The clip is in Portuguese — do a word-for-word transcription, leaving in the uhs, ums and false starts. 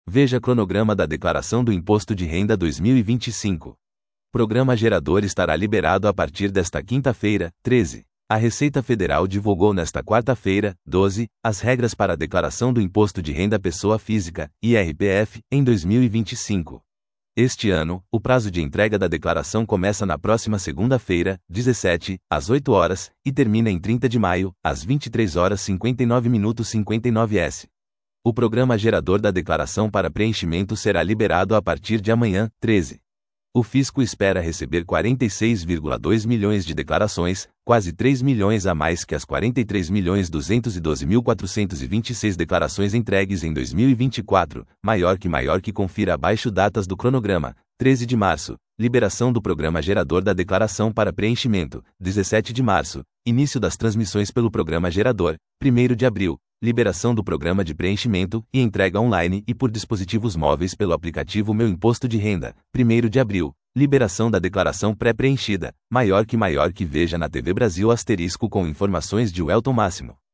Veja cronograma da Declaração do Imposto de Renda dois mil e vinte e cinco. Programa Gerador estará liberado a partir desta quinta-feira, treze. A Receita Federal divulgou nesta quarta-feira, doze, as regras para a declaração do Imposto de Renda Pessoa Física, I R P F, em dois mil e vinte e cinco. Este ano, o prazo de entrega da declaração começa na próxima segunda-feira, dezessete, às oito horas, e termina em trinta de maio, às vinte e três horas e cinquenta e nove minutos e cinquenta e nove s. O programa gerador da declaração para preenchimento será liberado a partir de amanhã, treze. O fisco espera receber quarenta e seis vírgula dois milhões de declarações, quase três milhões a mais que as quarenta e três milhões duzentos e doze mil quatrocentos e vinte e seis declarações entregues em dois mil e vinte e quatro, maior que maior que confira abaixo datas do cronograma. treze de março, liberação do programa gerador da declaração para preenchimento. dezessete de março, início das transmissões pelo programa gerador. primeiro de abril, liberação do programa de preenchimento e entrega online e por dispositivos móveis pelo aplicativo Meu Imposto de Renda. primeiro de abril, liberação da declaração pré-preenchida, maior que maior que veja na T V Brasil asterisco com informações de Welton Máximo.